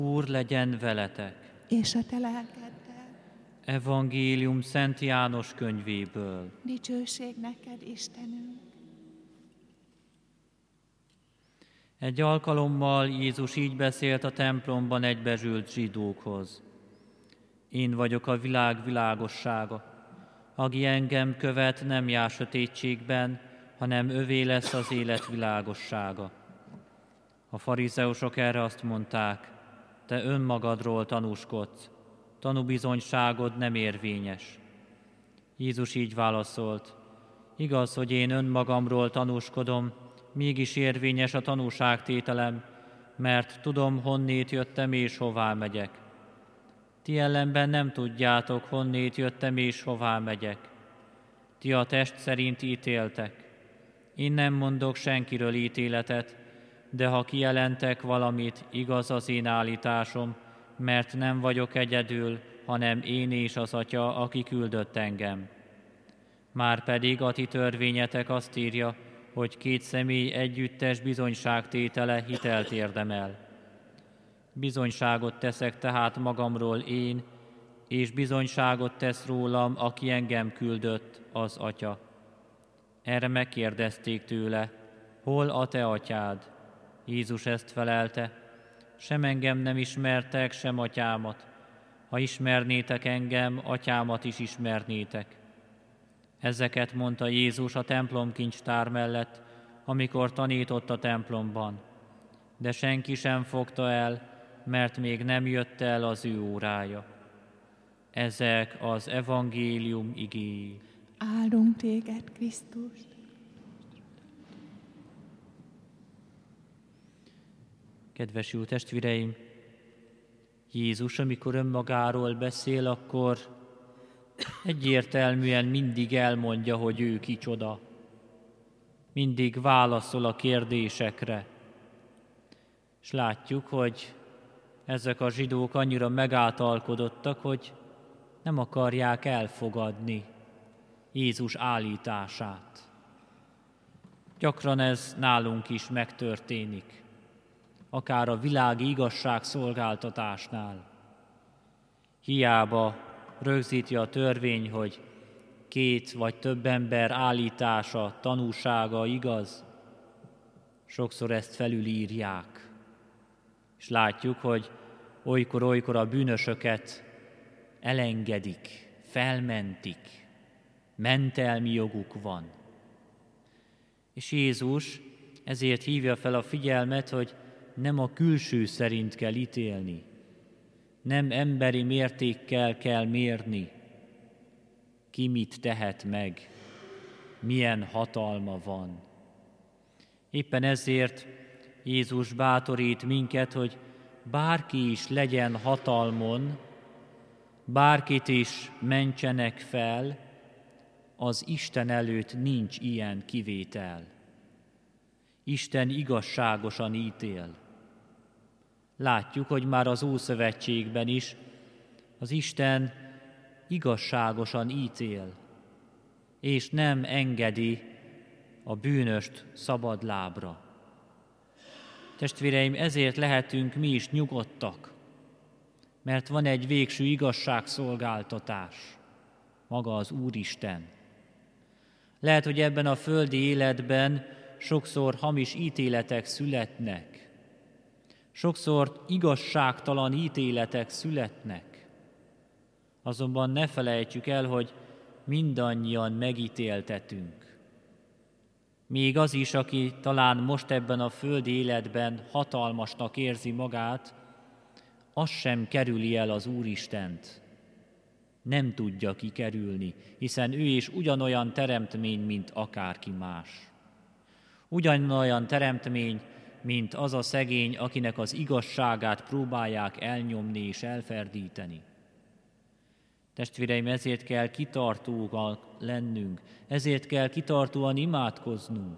Úr legyen veletek! És a te lelkeddel. Evangélium Szent János könyvéből. Dicsőség neked, Istenünk! Egy alkalommal Jézus így beszélt a templomban egybezsült zsidókhoz. Én vagyok a világ világossága. Aki engem követ, nem jár sötétségben, hanem övé lesz az élet világossága. A farizeusok erre azt mondták: te önmagadról tanúskodsz, tanúbizonyságod nem érvényes. Jézus így válaszolt: igaz, hogy én önmagamról tanúskodom, mégis érvényes a tanúságtételem, mert tudom, honnét jöttem és hová megyek. Ti ellenben nem tudjátok, honnét jöttem és hová megyek. Ti a test szerint ítéltek. Én nem mondok senkiről ítéletet, de ha kijelentek valamit, igaz az én állításom, mert nem vagyok egyedül, hanem én és az Atya, aki küldött engem. Márpedig a ti törvényetek azt írja, hogy két személy együttes bizonyságtétele hitelt érdemel. Bizonyságot teszek tehát magamról én, és bizonyságot tesz rólam, aki engem küldött, az Atya. Erre megkérdezték tőle: hol a te atyád? Jézus ezt felelte: sem engem nem ismertek, sem atyámat. Ha ismernétek engem, atyámat is ismernétek. Ezeket mondta Jézus a templom kincstár mellett, amikor tanított a templomban. De senki sem fogta el, mert még nem jött el az ő órája. Ezek az evangélium igéi. Áldunk téged, Krisztus! Kedves jó testvéreim, Jézus, amikor önmagáról beszél, akkor egyértelműen mindig elmondja, hogy ő kicsoda. Mindig válaszol a kérdésekre. És látjuk, hogy ezek a zsidók annyira megáltalkodottak, hogy nem akarják elfogadni Jézus állítását. Gyakran ez nálunk is megtörténik, akár a világi igazságszolgáltatásnál. Hiába rögzíti a törvény, hogy két vagy több ember állítása, tanúsága igaz, sokszor ezt felülírják. És látjuk, hogy olykor a bűnösöket elengedik, felmentik, mentelmi joguk van. És Jézus ezért hívja fel a figyelmet, hogy nem a külső szerint kell ítélni, nem emberi mértékkel kell mérni, ki mit tehet meg, milyen hatalma van. Éppen ezért Jézus bátorít minket, hogy bárki is legyen hatalmon, bárkit is mentsenek fel, az Isten előtt nincs ilyen kivétel. Isten igazságosan ítél. Látjuk, hogy már az Ószövetségben is az Isten igazságosan ítél, és nem engedi a bűnöst szabadlábra. Testvéreim, ezért lehetünk mi is nyugodtak, mert van egy végső igazságszolgáltatás, maga az Úristen. Lehet, hogy ebben a földi életben sokszor hamis ítéletek születnek, sokszor igazságtalan ítéletek születnek. Azonban ne felejtsük el, hogy mindannyian megítéltetünk. Még az is, aki talán most ebben a földi életben hatalmasnak érzi magát, az sem kerüli el az Úristent. Nem tudja kikerülni, hiszen ő is ugyanolyan teremtmény, mint akárki más. Ugyanolyan teremtmény, mint az a szegény, akinek az igazságát próbálják elnyomni és elferdíteni. Testvéreim, ezért kell kitartóak lennünk, ezért kell kitartóan imádkoznunk.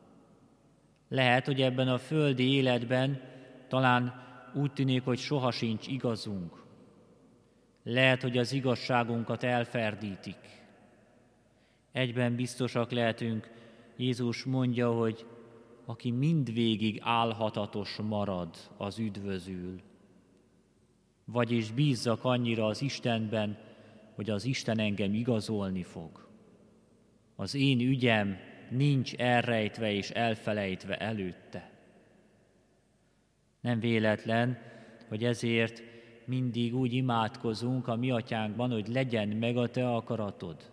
Lehet, hogy ebben a földi életben talán úgy tűnik, hogy soha sincs igazunk. Lehet, hogy az igazságunkat elferdítik. Egyben biztosak lehetünk, Jézus mondja, hogy aki mindvégig álhatatos marad, az üdvözül. vagyis bízzak annyira az Istenben, hogy az Isten engem igazolni fog. Az én ügyem nincs elrejtve és elfelejtve előtte. Nem véletlen, hogy ezért mindig úgy imádkozunk a mi atyánkban, hogy legyen meg a te akaratod.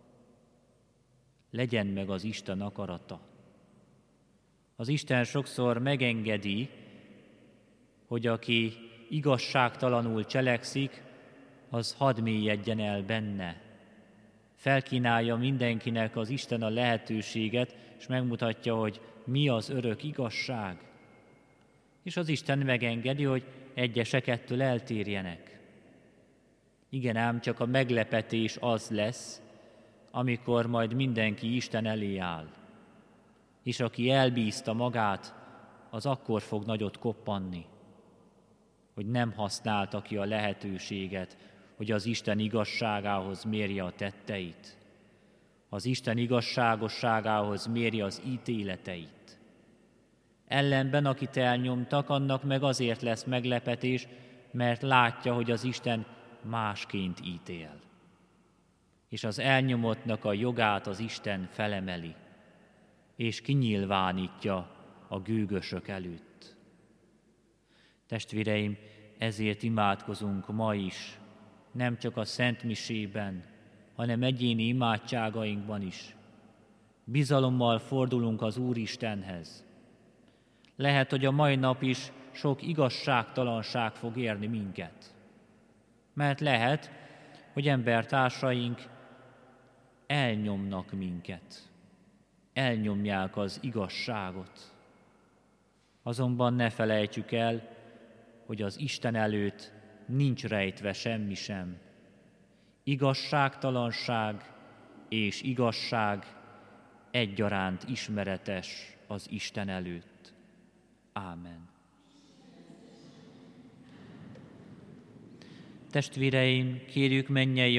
Legyen meg az Isten akarata. Az Isten sokszor megengedi, hogy aki igazságtalanul cselekszik, az hadd mélyedjen el benne. Felkínálja mindenkinek az Isten a lehetőséget, és megmutatja, hogy mi az örök igazság. És az Isten megengedi, hogy egyesek ettől eltérjenek. Igen ám, csak a meglepetés az lesz, amikor majd mindenki Isten elé áll. És aki elbízta magát, az akkor fog nagyot koppanni, hogy nem használta ki a lehetőséget, hogy az Isten igazságához mérje a tetteit. Az Isten igazságosságához mérje az ítéleteit. Ellenben, akit elnyomtak, annak meg azért lesz meglepetés, mert látja, hogy az Isten másként ítél. És az elnyomottnak a jogát az Isten felemeli, és kinyilvánítja a gőgösök előtt. Testvéreim, ezért imádkozunk ma is, nem csak a Szent Misében, hanem egyéni imádságainkban is. Bizalommal fordulunk az Úristenhez. Lehet, hogy a mai nap is sok igazságtalanság fog érni minket. Mert lehet, hogy embertársaink elnyomnak minket. Elnyomják az igazságot. Azonban ne felejtsük el, hogy az Isten előtt nincs rejtve semmi sem. Igazságtalanság és igazság egyaránt ismeretes az Isten előtt. Ámen. Testvéreim, kérjük mennyei